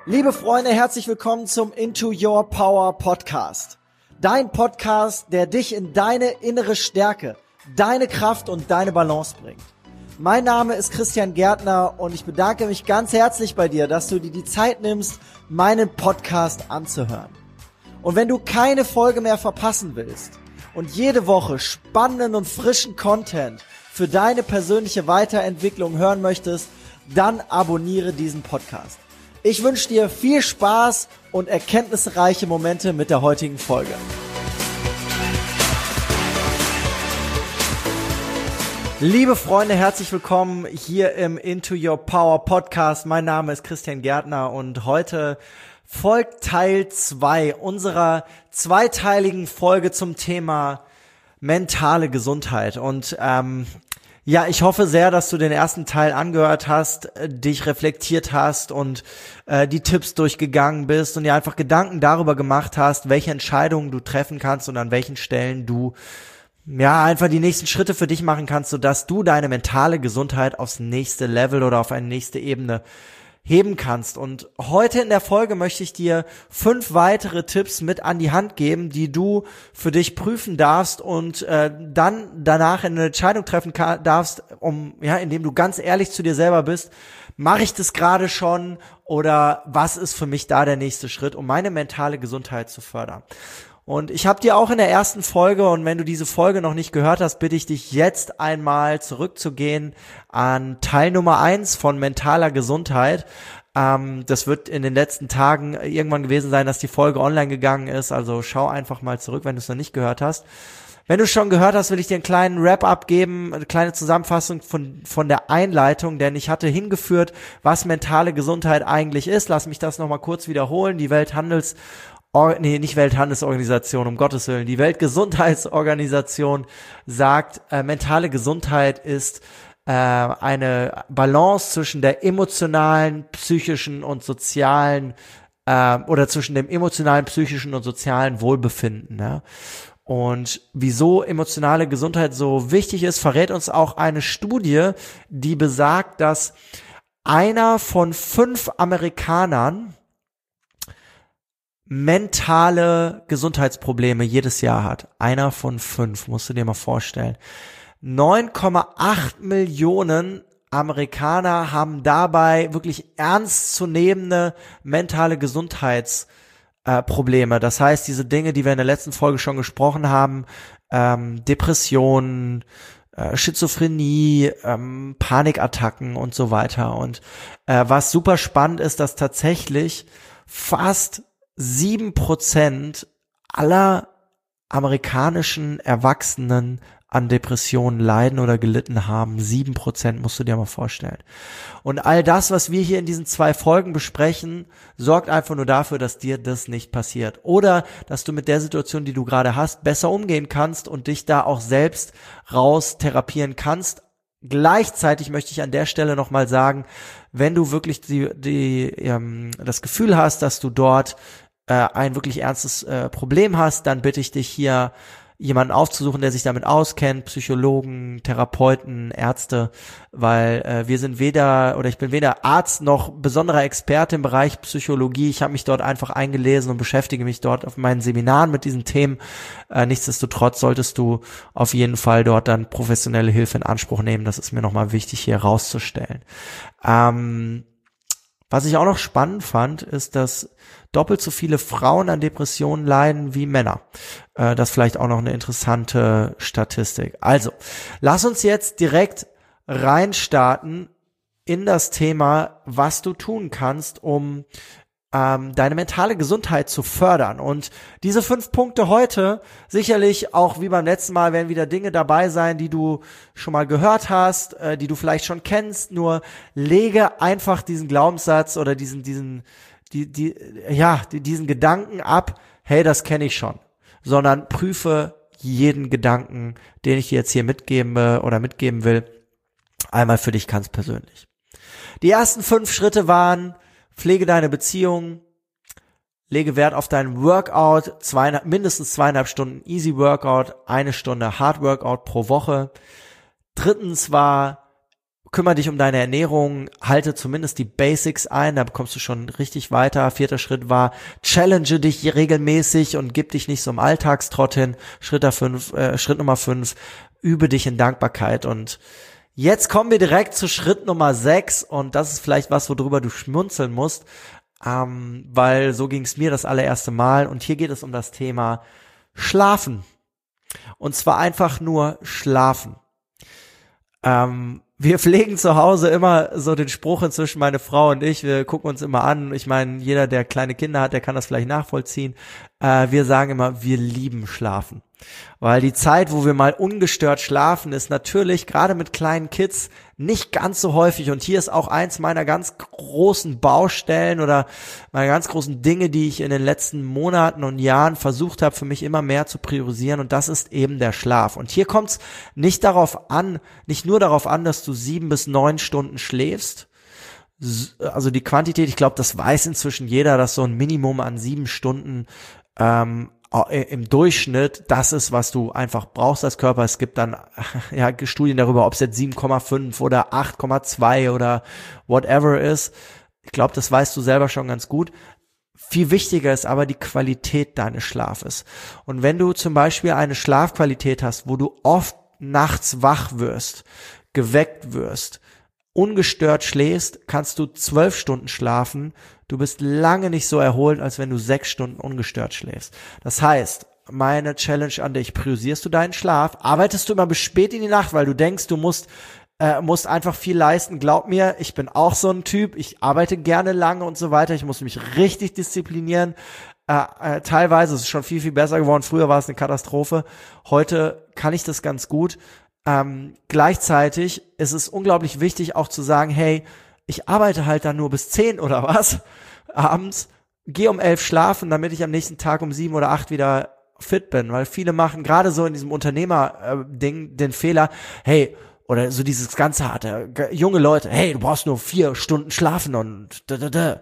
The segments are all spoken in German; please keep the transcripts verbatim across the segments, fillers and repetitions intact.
Liebe Freunde, herzlich willkommen zum Into Your Power Podcast. Dein Podcast, der dich in deine innere Stärke, deine Kraft und deine Balance bringt. Mein Name ist Christian Gärtner und ich bedanke mich ganz herzlich bei dir, dass du dir die Zeit nimmst, meinen Podcast anzuhören. Und wenn du keine Folge mehr verpassen willst und jede Woche spannenden und frischen Content für deine persönliche Weiterentwicklung hören möchtest, dann abonniere diesen Podcast. Ich wünsche dir viel Spaß und erkenntnisreiche Momente mit der heutigen Folge. Liebe Freunde, herzlich willkommen hier im Into Your Power Podcast. Mein Name ist Christian Gärtner und heute folgt Teil zwei unserer zweiteiligen Folge zum Thema mentale Gesundheit. Und ähm, ja, ich hoffe sehr, dass du den ersten Teil angehört hast, dich reflektiert hast und äh, die Tipps durchgegangen bist und dir einfach Gedanken darüber gemacht hast, welche Entscheidungen du treffen kannst und an welchen Stellen du ja einfach die nächsten Schritte für dich machen kannst, sodass du deine mentale Gesundheit aufs nächste Level oder auf eine nächste Ebene heben kannst. Und heute in der Folge möchte ich dir fünf weitere Tipps mit an die Hand geben, die du für dich prüfen darfst und äh, dann danach eine Entscheidung treffen kann, darfst, um ja, indem du ganz ehrlich zu dir selber bist, mache ich das gerade schon oder was ist für mich da der nächste Schritt, um meine mentale Gesundheit zu fördern. Und ich habe dir auch in der ersten Folge, und wenn du diese Folge noch nicht gehört hast, bitte ich dich jetzt einmal zurückzugehen an Teil Nummer eins von mentaler Gesundheit. Ähm, das wird in den letzten Tagen irgendwann gewesen sein, dass die Folge online gegangen ist. Also schau einfach mal zurück, wenn du es noch nicht gehört hast. Wenn du es schon gehört hast, will ich dir einen kleinen Wrap-up geben, eine kleine Zusammenfassung von von der Einleitung, denn ich hatte hingeführt, was mentale Gesundheit eigentlich ist. Lass mich das nochmal kurz wiederholen. Die Welthandels Or, nee, nicht Welthandelsorganisation, um Gottes Willen. Die Weltgesundheitsorganisation sagt, äh, mentale Gesundheit ist äh, eine Balance zwischen der emotionalen, psychischen und sozialen äh, oder zwischen dem emotionalen, psychischen und sozialen Wohlbefinden. Ja? Und wieso emotionale Gesundheit so wichtig ist, verrät uns auch eine Studie, die besagt, dass einer von fünf Amerikanern mentale Gesundheitsprobleme jedes Jahr hat. Einer von fünf, musst du dir mal vorstellen. neun Komma acht Millionen Amerikaner haben dabei wirklich ernstzunehmende mentale Gesundheitsprobleme. Äh, das heißt, diese Dinge, die wir in der letzten Folge schon gesprochen haben, ähm, Depressionen, äh, Schizophrenie, ähm, Panikattacken und so weiter. Und äh, was super spannend ist, dass tatsächlich fast sieben Prozent aller amerikanischen Erwachsenen an Depressionen leiden oder gelitten haben. Sieben Prozent, musst du dir mal vorstellen. Und all das, was wir hier in diesen zwei Folgen besprechen, sorgt einfach nur dafür, dass dir das nicht passiert. Oder, dass du mit der Situation, die du gerade hast, besser umgehen kannst und dich da auch selbst raus therapieren kannst. Gleichzeitig möchte ich an der Stelle nochmal sagen, wenn du wirklich die, die, ähm, das Gefühl hast, dass du dort äh, ein wirklich ernstes äh, Problem hast, dann bitte ich dich hier jemanden aufzusuchen, der sich damit auskennt, Psychologen, Therapeuten, Ärzte, weil äh, wir sind weder, oder ich bin weder Arzt noch besonderer Experte im Bereich Psychologie. Ich habe mich dort einfach eingelesen und beschäftige mich dort auf meinen Seminaren mit diesen Themen. Äh, nichtsdestotrotz solltest du auf jeden Fall dort dann professionelle Hilfe in Anspruch nehmen. Das ist mir nochmal wichtig hier herauszustellen. Ähm, was ich auch noch spannend fand, ist, dass doppelt so viele Frauen an Depressionen leiden wie Männer. Äh, das ist vielleicht auch noch eine interessante Statistik. Also, lass uns jetzt direkt reinstarten in das Thema, was du tun kannst, um ähm, deine mentale Gesundheit zu fördern. Und diese fünf Punkte heute, sicherlich auch wie beim letzten Mal, werden wieder Dinge dabei sein, die du schon mal gehört hast, äh, die du vielleicht schon kennst, nur lege einfach diesen Glaubenssatz oder diesen, diesen Die, die, ja, die, diesen Gedanken ab, hey, das kenne ich schon, sondern prüfe jeden Gedanken, den ich dir jetzt hier mitgeben oder mitgeben will, einmal für dich ganz persönlich. Die ersten fünf Schritte waren: Pflege deine Beziehung, lege Wert auf deinen Workout, zwei, mindestens zweieinhalb Stunden Easy Workout, eine Stunde Hard Workout pro Woche. Drittens war kümmere dich um deine Ernährung, halte zumindest die Basics ein, da bekommst du schon richtig weiter. Vierter Schritt war, challenge dich regelmäßig und gib dich nicht so im Alltagstrott hin. Schritt, fünf, äh, Schritt Nummer fünf, übe dich in Dankbarkeit. Und jetzt kommen wir direkt zu Schritt Nummer sechs und das ist vielleicht was, worüber du schmunzeln musst, ähm, weil so ging es mir das allererste Mal. Und hier geht es um das Thema Schlafen. Und zwar einfach nur schlafen. Ähm, wir pflegen zu Hause immer so den Spruch inzwischen, meine Frau und ich, wir gucken uns immer an. Ich meine, jeder, der kleine Kinder hat, der kann das vielleicht nachvollziehen. Äh, wir sagen immer, wir lieben Schlafen. Weil die Zeit, wo wir mal ungestört schlafen, ist natürlich gerade mit kleinen Kids nicht ganz so häufig. Und hier ist auch eins meiner ganz großen Baustellen oder meiner ganz großen Dinge, die ich in den letzten Monaten und Jahren versucht habe, für mich immer mehr zu priorisieren. Und das ist eben der Schlaf. Und hier kommt es nicht darauf an, nicht nur darauf an, dass du sieben bis neun Stunden schläfst. Also die Quantität, ich glaube, das weiß inzwischen jeder, dass so ein Minimum an sieben Stunden ähm, im Durchschnitt das ist, was du einfach brauchst als Körper. Es gibt dann ja Studien darüber, ob es jetzt sieben Komma fünf oder acht Komma zwei oder whatever ist. Ich glaube, das weißt du selber schon ganz gut. Viel wichtiger ist aber die Qualität deines Schlafes. Und wenn du zum Beispiel eine Schlafqualität hast, wo du oft nachts wach wirst, geweckt wirst, ungestört schläfst, kannst du zwölf Stunden schlafen. Du bist lange nicht so erholt, als wenn du sechs Stunden ungestört schläfst. Das heißt, meine Challenge an dich, priorisierst du deinen Schlaf? Arbeitest du immer bis spät in die Nacht, weil du denkst, du musst äh, musst einfach viel leisten? Glaub mir, ich bin auch so ein Typ. Ich arbeite gerne lange und so weiter. Ich muss mich richtig disziplinieren. Äh, äh, teilweise ist es schon viel, viel besser geworden. Früher war es eine Katastrophe. Heute kann ich das ganz gut. Ähm, gleichzeitig ist es unglaublich wichtig auch zu sagen, hey, ich arbeite halt dann nur bis zehn oder was abends, gehe um elf schlafen, damit ich am nächsten Tag um sieben oder acht wieder fit bin, weil viele machen gerade so in diesem Unternehmer-Ding den Fehler, hey, oder so dieses ganze harte, junge Leute, hey, du brauchst nur vier Stunden schlafen und da, da, da.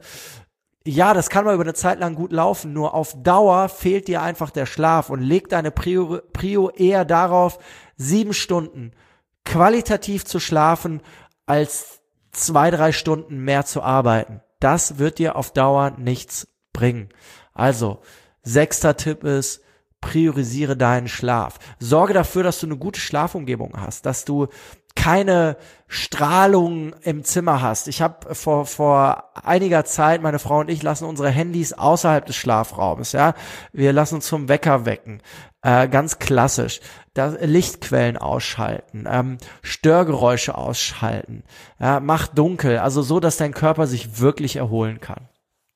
Ja, das kann mal über eine Zeit lang gut laufen, nur auf Dauer fehlt dir einfach der Schlaf und leg deine Prio, Prio eher darauf, sieben Stunden qualitativ zu schlafen, als zwei, drei Stunden mehr zu arbeiten. Das wird dir auf Dauer nichts bringen. Also, sechster Tipp ist, priorisiere deinen Schlaf. Sorge dafür, dass du eine gute Schlafumgebung hast, dass du keine Strahlung im Zimmer hast. Ich habe vor vor einiger Zeit, meine Frau und ich lassen unsere Handys außerhalb des Schlafraumes, ja. Wir lassen uns zum Wecker wecken. Äh, ganz klassisch. Das, Lichtquellen ausschalten, ähm, Störgeräusche ausschalten, ja, mach dunkel, also so, dass dein Körper sich wirklich erholen kann.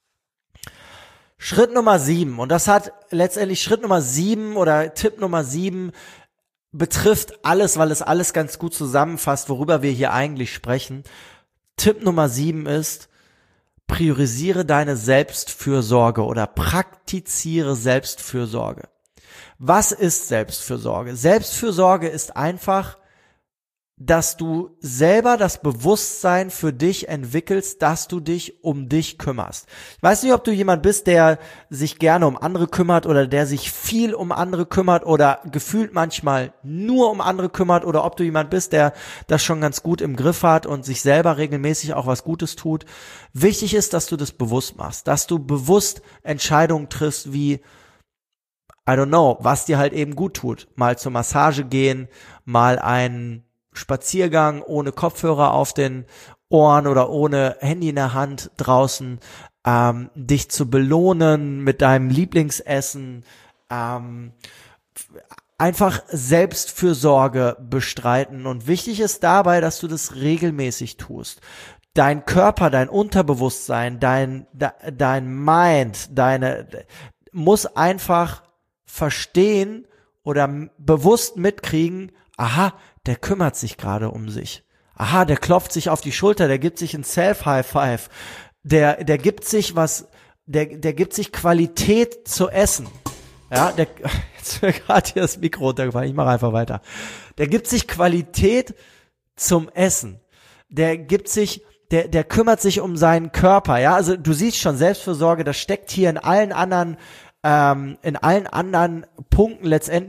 Schritt Nummer sieben, und das hat letztendlich Schritt Nummer sieben oder Tipp Nummer sieben betrifft alles, weil es alles ganz gut zusammenfasst, worüber wir hier eigentlich sprechen. Tipp Nummer sieben ist, priorisiere deine Selbstfürsorge oder praktiziere Selbstfürsorge. Was ist Selbstfürsorge? Selbstfürsorge ist einfach, dass du selber das Bewusstsein für dich entwickelst, dass du dich um dich kümmerst. Ich weiß nicht, ob du jemand bist, der sich gerne um andere kümmert oder der sich viel um andere kümmert oder gefühlt manchmal nur um andere kümmert oder ob du jemand bist, der das schon ganz gut im Griff hat und sich selber regelmäßig auch was Gutes tut. Wichtig ist, dass du das bewusst machst, dass du bewusst Entscheidungen triffst wie I don't know, was dir halt eben gut tut. Mal zur Massage gehen, mal einen Spaziergang ohne Kopfhörer auf den Ohren oder ohne Handy in der Hand draußen, ähm, dich zu belohnen mit deinem Lieblingsessen, ähm, einfach Selbstfürsorge bestreiten. Und wichtig ist dabei, dass du das regelmäßig tust. Dein Körper, dein Unterbewusstsein, dein, de, dein Mind, deine, muss einfach verstehen oder bewusst mitkriegen, aha, der kümmert sich gerade um sich. Aha, der klopft sich auf die Schulter, der gibt sich ein Self-High-Five. Der, der gibt sich was, der, der gibt sich Qualität zu essen. Ja, der, jetzt wird gerade hier das Mikro runtergefallen, ich mache einfach weiter. Der gibt sich Qualität zum Essen. Der gibt sich, der, der kümmert sich um seinen Körper. Ja, also du siehst schon, Selbstfürsorge, das steckt hier in allen anderen, ähm, in allen anderen Punkten letztendlich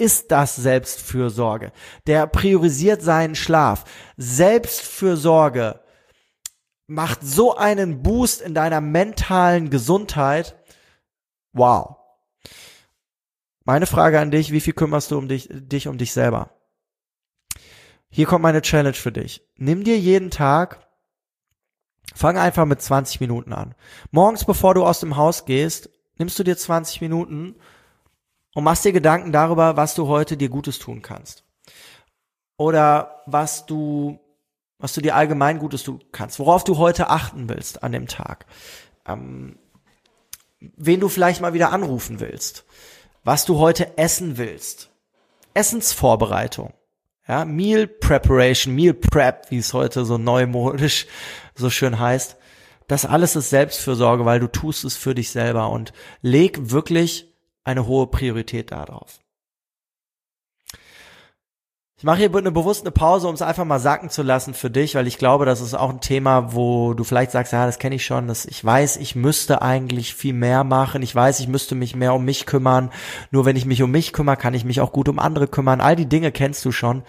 ist das Selbstfürsorge. Der priorisiert seinen Schlaf. Selbstfürsorge macht so einen Boost in deiner mentalen Gesundheit. Wow. Meine Frage an dich, wie viel kümmerst du um dich, dich um dich selber? Hier kommt meine Challenge für dich. Nimm dir jeden Tag, fang einfach mit zwanzig Minuten an. Morgens, bevor du aus dem Haus gehst, nimmst du dir zwanzig Minuten und machst dir Gedanken darüber, was du heute dir Gutes tun kannst. Oder was du, was du dir allgemein Gutes tun kannst. Worauf du heute achten willst an dem Tag. Ähm, wen du vielleicht mal wieder anrufen willst. Was du heute essen willst. Essensvorbereitung. Ja, Meal Preparation, Meal Prep, wie es heute so neumodisch so schön heißt. Das alles ist Selbstfürsorge, weil du tust es für dich selber und leg wirklich eine hohe Priorität darauf. Ich mache hier eine bewusste Pause, um es einfach mal sacken zu lassen für dich, weil ich glaube, das ist auch ein Thema, wo du vielleicht sagst, ja, das kenne ich schon, das, ich weiß, ich müsste eigentlich viel mehr machen, ich weiß, ich müsste mich mehr um mich kümmern, nur wenn ich mich um mich kümmere, kann ich mich auch gut um andere kümmern, all die Dinge kennst du schon,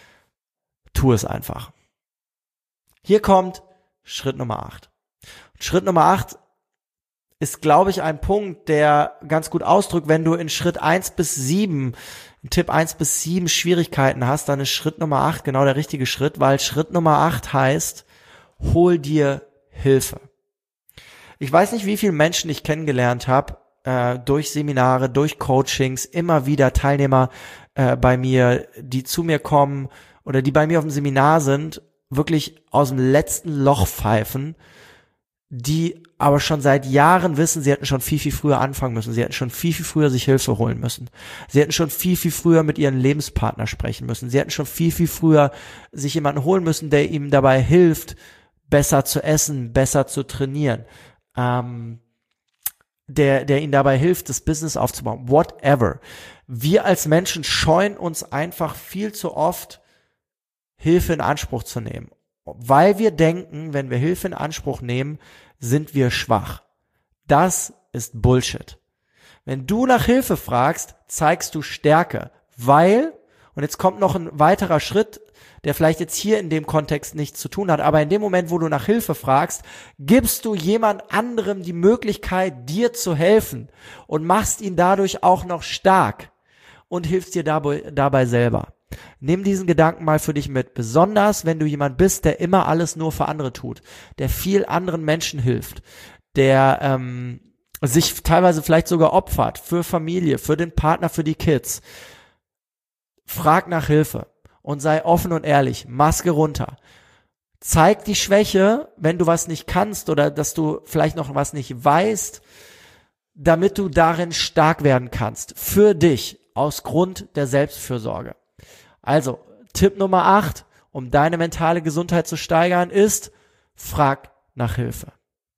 tu es einfach. Hier kommt Schritt Nummer acht. Schritt Nummer acht ist, glaube ich, ein Punkt, der ganz gut ausdrückt, wenn du in Schritt eins bis sieben, in Tipp eins bis sieben Schwierigkeiten hast, dann ist Schritt Nummer acht genau der richtige Schritt, weil Schritt Nummer acht heißt, hol dir Hilfe. Ich weiß nicht, wie viele Menschen ich kennengelernt habe, äh, durch Seminare, durch Coachings, immer wieder Teilnehmer äh, bei mir, die zu mir kommen oder die bei mir auf dem Seminar sind, wirklich aus dem letzten Loch pfeifen, die aber schon seit Jahren wissen, sie hätten schon viel, viel früher anfangen müssen. Sie hätten schon viel, viel früher sich Hilfe holen müssen. Sie hätten schon viel, viel früher mit ihrem Lebenspartner sprechen müssen. Sie hätten schon viel, viel früher sich jemanden holen müssen, der ihm dabei hilft, besser zu essen, besser zu trainieren, ähm, der, der ihnen dabei hilft, das Business aufzubauen. Whatever. Wir als Menschen scheuen uns einfach viel zu oft, Hilfe in Anspruch zu nehmen. Weil wir denken, wenn wir Hilfe in Anspruch nehmen, sind wir schwach. Das ist Bullshit. Wenn du nach Hilfe fragst, zeigst du Stärke, weil, und jetzt kommt noch ein weiterer Schritt, der vielleicht jetzt hier in dem Kontext nichts zu tun hat, aber in dem Moment, wo du nach Hilfe fragst, gibst du jemand anderem die Möglichkeit, dir zu helfen und machst ihn dadurch auch noch stark und hilfst dir dabei, dabei selber. Nimm diesen Gedanken mal für dich mit, besonders wenn du jemand bist, der immer alles nur für andere tut, der viel anderen Menschen hilft, der ähm, sich teilweise vielleicht sogar opfert für Familie, für den Partner, für die Kids. Frag nach Hilfe und sei offen und ehrlich, Maske runter. Zeig die Schwäche, wenn du was nicht kannst oder dass du vielleicht noch was nicht weißt, damit du darin stark werden kannst, für dich, aus Grund der Selbstfürsorge. Also, Tipp Nummer acht, um deine mentale Gesundheit zu steigern, ist, frag nach Hilfe.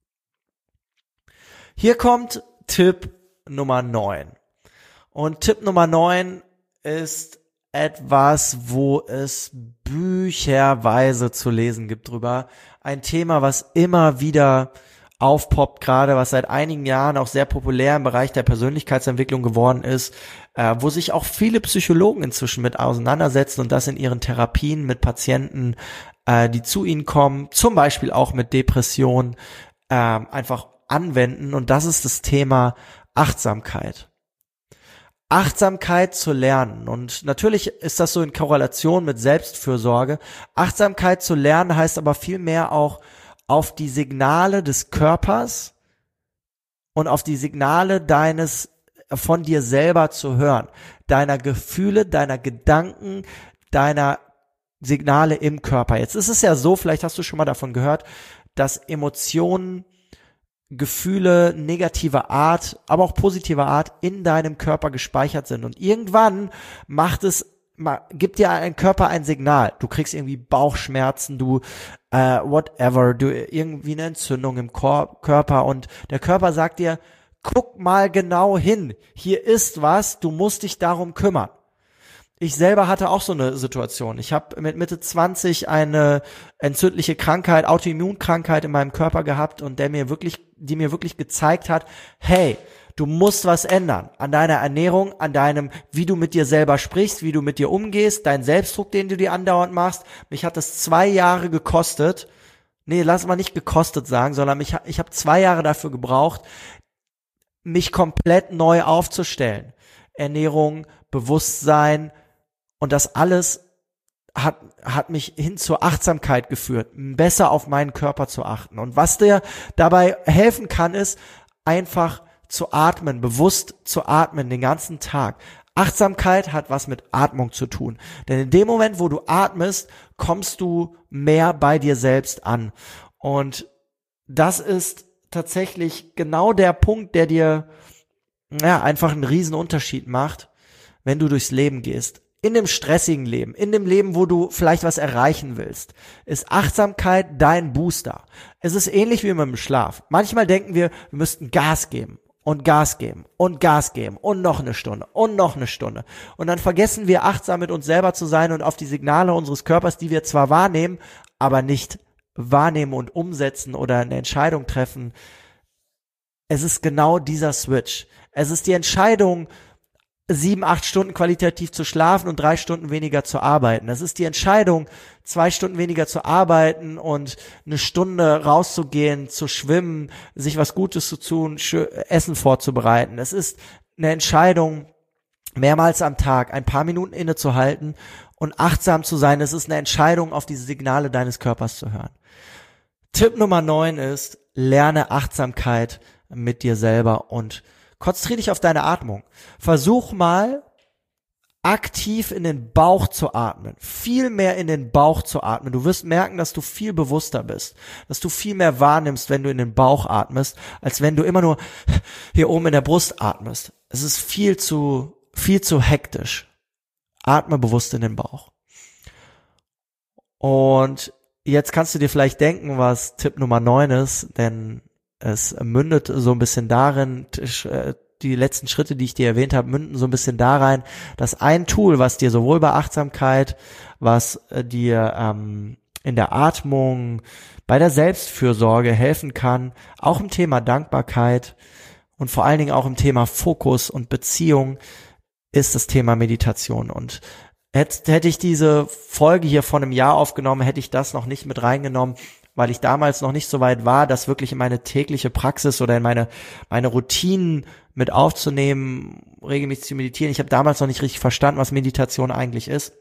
Hier kommt Tipp Nummer neun. Und Tipp Nummer neun ist etwas, wo es bücherweise zu lesen gibt drüber. Ein Thema, was immer wieder aufpoppt gerade, was seit einigen Jahren auch sehr populär im Bereich der Persönlichkeitsentwicklung geworden ist, äh, wo sich auch viele Psychologen inzwischen mit auseinandersetzen und das in ihren Therapien mit Patienten, äh, die zu ihnen kommen, zum Beispiel auch mit Depressionen, äh, einfach anwenden, und das ist das Thema Achtsamkeit. Achtsamkeit zu lernen, und natürlich ist das so in Korrelation mit Selbstfürsorge. Achtsamkeit zu lernen heißt aber vielmehr auch, auf die Signale des Körpers und auf die Signale deines, von dir selber zu hören, deiner Gefühle, deiner Gedanken, deiner Signale im Körper. Jetzt ist es ja so, vielleicht hast du schon mal davon gehört, dass Emotionen, Gefühle negativer Art, aber auch positiver Art in deinem Körper gespeichert sind, und irgendwann macht es gibt dir ein Körper ein Signal. Du kriegst irgendwie Bauchschmerzen, du äh, whatever, du irgendwie eine Entzündung im Kor- Körper, und der Körper sagt dir, guck mal genau hin, hier ist was, du musst dich darum kümmern. Ich selber hatte auch so eine Situation. Ich habe mit Mitte zwanzig eine entzündliche Krankheit, Autoimmunkrankheit in meinem Körper gehabt, und der mir wirklich, die mir wirklich gezeigt hat, hey, Du musst was ändern an deiner Ernährung, an deinem, wie du mit dir selber sprichst, wie du mit dir umgehst, dein Selbstdruck, den du dir andauernd machst. Mich hat das zwei Jahre gekostet. Nee, lass mal nicht gekostet sagen, sondern mich, ich habe zwei Jahre dafür gebraucht, mich komplett neu aufzustellen. Ernährung, Bewusstsein und das alles hat hat mich hin zur Achtsamkeit geführt, besser auf meinen Körper zu achten. Und was dir dabei helfen kann, ist einfach zu atmen, bewusst zu atmen den ganzen Tag. Achtsamkeit hat was mit Atmung zu tun. Denn in dem Moment, wo du atmest, kommst du mehr bei dir selbst an. Und das ist tatsächlich genau der Punkt, der dir ja einfach einen riesen Unterschied macht, wenn du durchs Leben gehst. In dem stressigen Leben, in dem Leben, wo du vielleicht was erreichen willst, ist Achtsamkeit dein Booster. Es ist ähnlich wie mit dem Schlaf. Manchmal denken wir, wir müssten Gas geben und Gas geben und Gas geben und noch eine Stunde und noch eine Stunde. Und dann vergessen wir, achtsam mit uns selber zu sein und auf die Signale unseres Körpers, die wir zwar wahrnehmen, aber nicht wahrnehmen und umsetzen oder eine Entscheidung treffen. Es ist genau dieser Switch. Es ist die Entscheidung, sieben, acht Stunden qualitativ zu schlafen und drei Stunden weniger zu arbeiten. Das ist die Entscheidung, zwei Stunden weniger zu arbeiten und eine Stunde rauszugehen, zu schwimmen, sich was Gutes zu tun, Essen vorzubereiten. Es ist eine Entscheidung, mehrmals am Tag ein paar Minuten innezuhalten und achtsam zu sein. Es ist eine Entscheidung, auf diese Signale deines Körpers zu hören. Tipp Nummer neun ist, lerne Achtsamkeit mit dir selber und konzentriere dich auf deine Atmung. Versuch mal, aktiv in den Bauch zu atmen. Viel mehr in den Bauch zu atmen. Du wirst merken, dass du viel bewusster bist. Dass du viel mehr wahrnimmst, wenn du in den Bauch atmest, als wenn du immer nur hier oben in der Brust atmest. Es ist viel zu, viel zu hektisch. Atme bewusst in den Bauch. Und jetzt kannst du dir vielleicht denken, was Tipp Nummer neun ist, denn es mündet so ein bisschen darin, die letzten Schritte, die ich dir erwähnt habe, münden so ein bisschen da rein, dass ein Tool, was dir sowohl bei Achtsamkeit, was dir ähm, in der Atmung, bei der Selbstfürsorge helfen kann, auch im Thema Dankbarkeit und vor allen Dingen auch im Thema Fokus und Beziehung, ist das Thema Meditation. Und hätte, hätte ich diese Folge hier vor einem Jahr aufgenommen, hätte ich das noch nicht mit reingenommen, weil ich damals noch nicht so weit war, das wirklich in meine tägliche Praxis oder in meine meine Routinen mit aufzunehmen, regelmäßig zu meditieren. Ich habe damals noch nicht richtig verstanden, was Meditation eigentlich ist.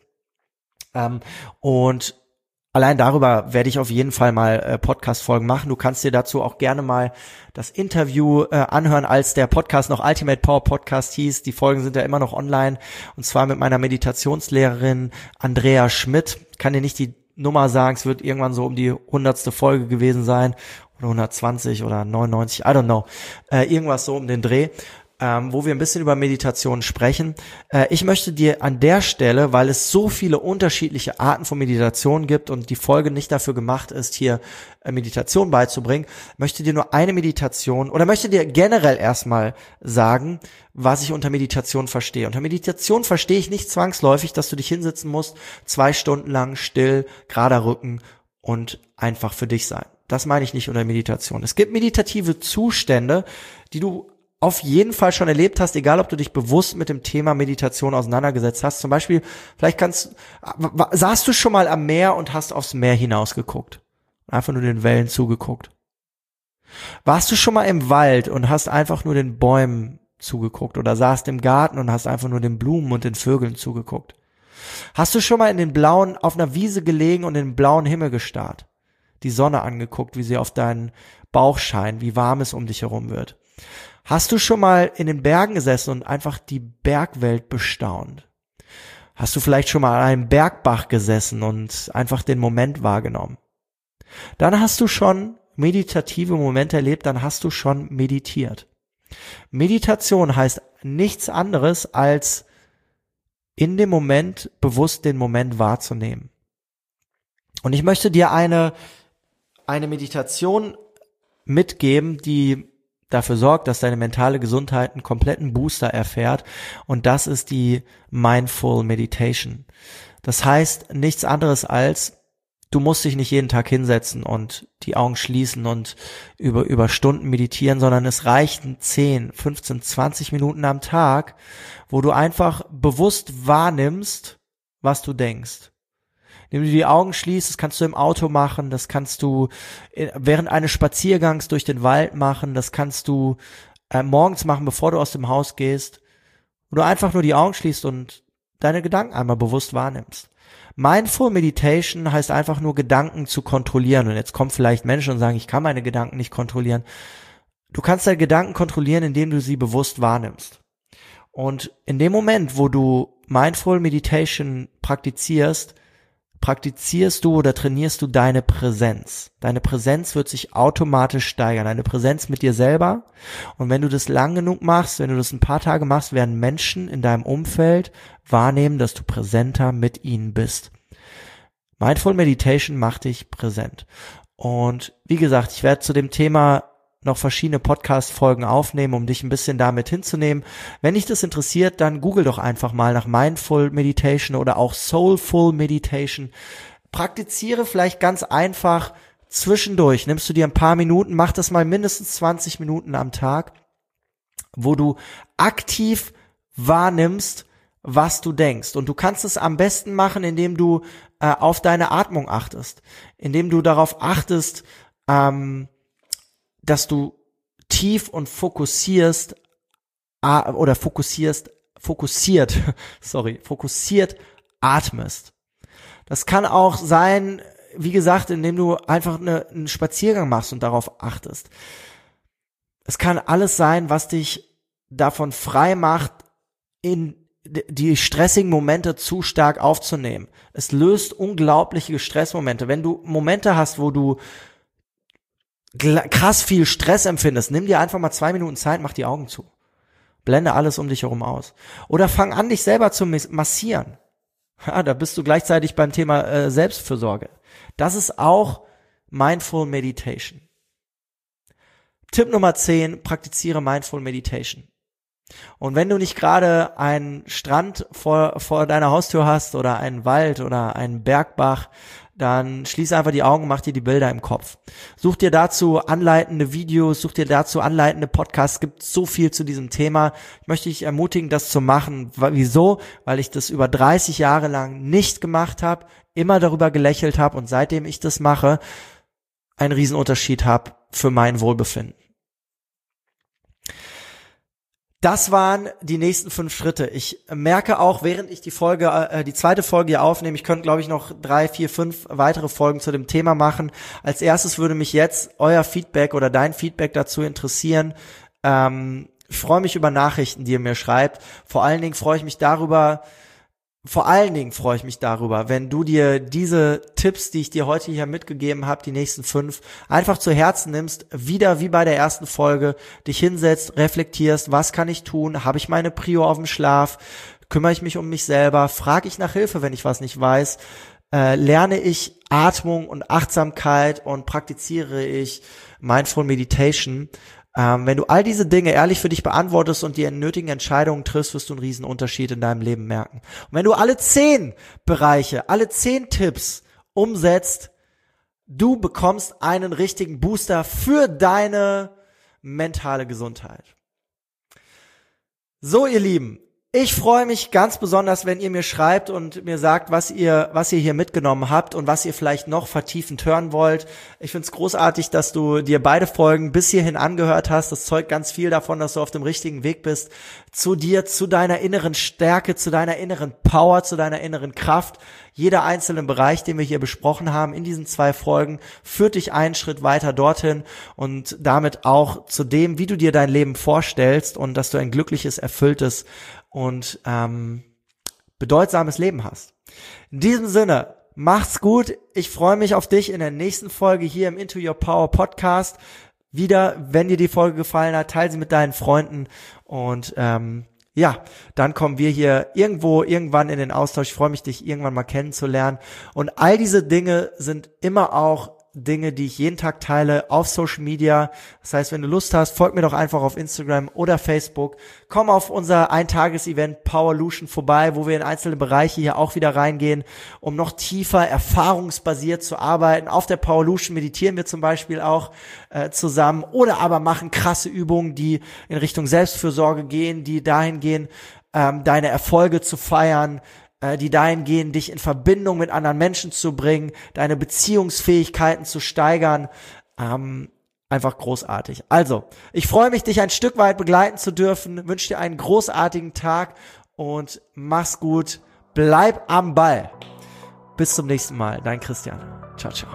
Ähm, und allein darüber werde ich auf jeden Fall mal äh, Podcast-Folgen machen. Du kannst dir dazu auch gerne mal das Interview äh, anhören, als der Podcast noch Ultimate Power Podcast hieß. Die Folgen sind ja immer noch online. Und zwar mit meiner Meditationslehrerin Andrea Schmidt. Ich kann dir nicht die Nummer sagen, es wird irgendwann so um die hundertste Folge gewesen sein oder hundertzwanzig oder neunundneunzig, I don't know, äh, irgendwas so um den Dreh, ähm, wo wir ein bisschen über Meditation sprechen. Äh, ich möchte dir an der Stelle, weil es so viele unterschiedliche Arten von Meditation gibt und die Folge nicht dafür gemacht ist, hier äh, Meditation beizubringen, möchte dir nur eine Meditation oder möchte dir generell erstmal sagen, was ich unter Meditation verstehe. Unter Meditation verstehe ich nicht zwangsläufig, dass du dich hinsetzen musst, zwei Stunden lang still, gerader Rücken und einfach für dich sein. Das meine ich nicht unter Meditation. Es gibt meditative Zustände, die du auf jeden Fall schon erlebt hast, egal ob du dich bewusst mit dem Thema Meditation auseinandergesetzt hast. Zum Beispiel, vielleicht kannst, saßt du schon mal am Meer und hast aufs Meer hinausgeguckt? Einfach nur den Wellen zugeguckt. Warst du schon mal im Wald und hast einfach nur den Bäumen zugeguckt oder saßt im Garten und hast einfach nur den Blumen und den Vögeln zugeguckt? Hast du schon mal in den blauen, auf einer Wiese gelegen und in den blauen Himmel gestarrt? Die Sonne angeguckt, wie sie auf deinen Bauch scheint, wie warm es um dich herum wird? Hast du schon mal in den Bergen gesessen und einfach die Bergwelt bestaunt? Hast du vielleicht schon mal an einem Bergbach gesessen und einfach den Moment wahrgenommen? Dann hast du schon meditative Momente erlebt, dann hast du schon meditiert. Meditation heißt nichts anderes, als in dem Moment bewusst den Moment wahrzunehmen. Und ich möchte dir eine, eine Meditation mitgeben, die dafür sorgt, dass deine mentale Gesundheit einen kompletten Booster erfährt. Und das ist die Mindful Meditation. Das heißt nichts anderes als, Du musst dich nicht jeden Tag hinsetzen und die Augen schließen und über, über Stunden meditieren, sondern es reichen zehn, fünfzehn, zwanzig Minuten am Tag, wo du einfach bewusst wahrnimmst, was du denkst. Indem du die Augen schließt, das kannst du im Auto machen, das kannst du während eines Spaziergangs durch den Wald machen, das kannst du äh, morgens machen, bevor du aus dem Haus gehst, wo du einfach nur die Augen schließt und deine Gedanken einmal bewusst wahrnimmst. Mindful Meditation heißt einfach nur, Gedanken zu kontrollieren. Und jetzt kommen vielleicht Menschen und sagen, ich kann meine Gedanken nicht kontrollieren. Du kannst deine Gedanken kontrollieren, indem du sie bewusst wahrnimmst. Und in dem Moment, wo du Mindful Meditation praktizierst, praktizierst du oder trainierst du deine Präsenz. Deine Präsenz wird sich automatisch steigern, deine Präsenz mit dir selber. Und wenn du das lang genug machst, wenn du das ein paar Tage machst, werden Menschen in deinem Umfeld wahrnehmen, dass du präsenter mit ihnen bist. Mindful Meditation macht dich präsent. Und wie gesagt, ich werde zu dem Thema noch verschiedene Podcast-Folgen aufnehmen, um dich ein bisschen damit hinzunehmen. Wenn dich das interessiert, dann google doch einfach mal nach Mindful Meditation oder auch Soulful Meditation. Praktiziere vielleicht ganz einfach zwischendurch. Nimmst du dir ein paar Minuten, mach das mal mindestens zwanzig Minuten am Tag, wo du aktiv wahrnimmst, was du denkst. Und du kannst es am besten machen, indem du äh, auf deine Atmung achtest, indem du darauf achtest, ähm, dass du tief und fokussierst äh, oder fokussierst, fokussiert, sorry, fokussiert atmest. Das kann auch sein, wie gesagt, indem du einfach eine, einen Spaziergang machst und darauf achtest. Es kann alles sein, was dich davon frei macht, in die stressigen Momente zu stark aufzunehmen. Es löst unglaubliche Stressmomente. Wenn du Momente hast, wo du krass viel Stress empfindest, nimm dir einfach mal zwei Minuten Zeit, mach die Augen zu. Blende alles um dich herum aus. Oder fang an, dich selber zu massieren. Ja, da bist du gleichzeitig beim Thema äh, Selbstfürsorge. Das ist auch Mindful Meditation. Tipp Nummer zehn, praktiziere Mindful Meditation. Und wenn du nicht gerade einen Strand vor, vor deiner Haustür hast oder einen Wald oder einen Bergbach, dann schließ einfach die Augen, mach dir die Bilder im Kopf. Such dir dazu anleitende Videos, such dir dazu anleitende Podcasts. Es gibt so viel zu diesem Thema. Ich möchte dich ermutigen, das zu machen. Wieso? Weil ich das über dreißig Jahre lang nicht gemacht habe, immer darüber gelächelt habe und seitdem ich das mache, einen Riesenunterschied habe für mein Wohlbefinden. Das waren die nächsten fünf Schritte. Ich merke auch, während ich die Folge, äh, die zweite Folge hier aufnehme, ich könnte, glaube ich, noch drei, vier, fünf weitere Folgen zu dem Thema machen. Als erstes würde mich jetzt euer Feedback oder dein Feedback dazu interessieren. Ähm, ich freue mich über Nachrichten, die ihr mir schreibt. Vor allen Dingen freue ich mich darüber, Vor allen Dingen freue ich mich darüber, wenn du dir diese Tipps, die ich dir heute hier mitgegeben habe, die nächsten fünf, einfach zu Herzen nimmst, wieder wie bei der ersten Folge, dich hinsetzt, reflektierst, was kann ich tun, habe ich meine Prio auf dem Schlaf, kümmere ich mich um mich selber, frage ich nach Hilfe, wenn ich was nicht weiß, äh, lerne ich Atmung und Achtsamkeit und praktiziere ich Mindful Meditation. Ähm, wenn du all diese Dinge ehrlich für dich beantwortest und die nötigen Entscheidungen triffst, wirst du einen riesen Unterschied in deinem Leben merken. Und wenn du alle zehn Bereiche, alle zehn Tipps umsetzt, du bekommst einen richtigen Booster für deine mentale Gesundheit. So, ihr Lieben, ich freue mich ganz besonders, wenn ihr mir schreibt und mir sagt, was ihr was ihr hier mitgenommen habt und was ihr vielleicht noch vertiefend hören wollt. Ich finde es großartig, dass du dir beide Folgen bis hierhin angehört hast. Das zeugt ganz viel davon, dass du auf dem richtigen Weg bist. Zu dir, zu deiner inneren Stärke, zu deiner inneren Power, zu deiner inneren Kraft. Jeder einzelne Bereich, den wir hier besprochen haben in diesen zwei Folgen, führt dich einen Schritt weiter dorthin und damit auch zu dem, wie du dir dein Leben vorstellst und dass du ein glückliches, erfülltes und ähm, bedeutsames Leben hast. In diesem Sinne, macht's gut. Ich freue mich auf dich in der nächsten Folge hier im Into Your Power Podcast. Wieder, wenn dir die Folge gefallen hat, teile sie mit deinen Freunden und ähm, ja, dann kommen wir hier irgendwo, irgendwann in den Austausch. Ich freue mich, dich irgendwann mal kennenzulernen. Und all diese Dinge sind immer auch Dinge, die ich jeden Tag teile auf Social Media. Das heißt, wenn du Lust hast, folg mir doch einfach auf Instagram oder Facebook. Komm auf unser Eintages-Event Powerlution vorbei, wo wir in einzelne Bereiche hier auch wieder reingehen, um noch tiefer erfahrungsbasiert zu arbeiten. Auf der Powerlution meditieren wir zum Beispiel auch äh, zusammen oder aber machen krasse Übungen, die in Richtung Selbstfürsorge gehen, die dahin gehen, ähm, deine Erfolge zu feiern, die dahin gehen, dich in Verbindung mit anderen Menschen zu bringen, deine Beziehungsfähigkeiten zu steigern. Ähm, einfach großartig. Also, ich freue mich, dich ein Stück weit begleiten zu dürfen, wünsche dir einen großartigen Tag und mach's gut. Bleib am Ball. Bis zum nächsten Mal. Dein Christian. Ciao, ciao.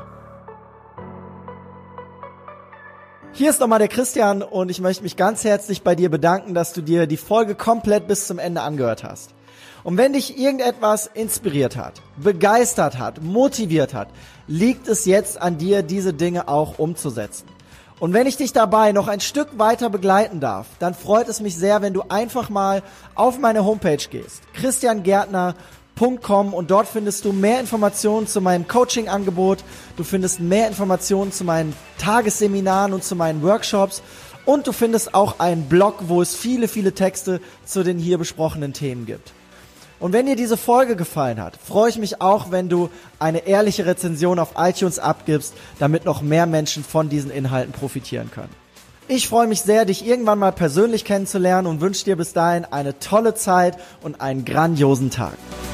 Hier ist nochmal der Christian und ich möchte mich ganz herzlich bei dir bedanken, dass du dir die Folge komplett bis zum Ende angehört hast. Und wenn dich irgendetwas inspiriert hat, begeistert hat, motiviert hat, liegt es jetzt an dir, diese Dinge auch umzusetzen. Und wenn ich dich dabei noch ein Stück weiter begleiten darf, dann freut es mich sehr, wenn du einfach mal auf meine Homepage gehst, christian gärtner punkt com, und dort findest du mehr Informationen zu meinem Coaching-Angebot, du findest mehr Informationen zu meinen Tagesseminaren und zu meinen Workshops und du findest auch einen Blog, wo es viele, viele Texte zu den hier besprochenen Themen gibt. Und wenn dir diese Folge gefallen hat, freue ich mich auch, wenn du eine ehrliche Rezension auf iTunes abgibst, damit noch mehr Menschen von diesen Inhalten profitieren können. Ich freue mich sehr, dich irgendwann mal persönlich kennenzulernen und wünsche dir bis dahin eine tolle Zeit und einen grandiosen Tag.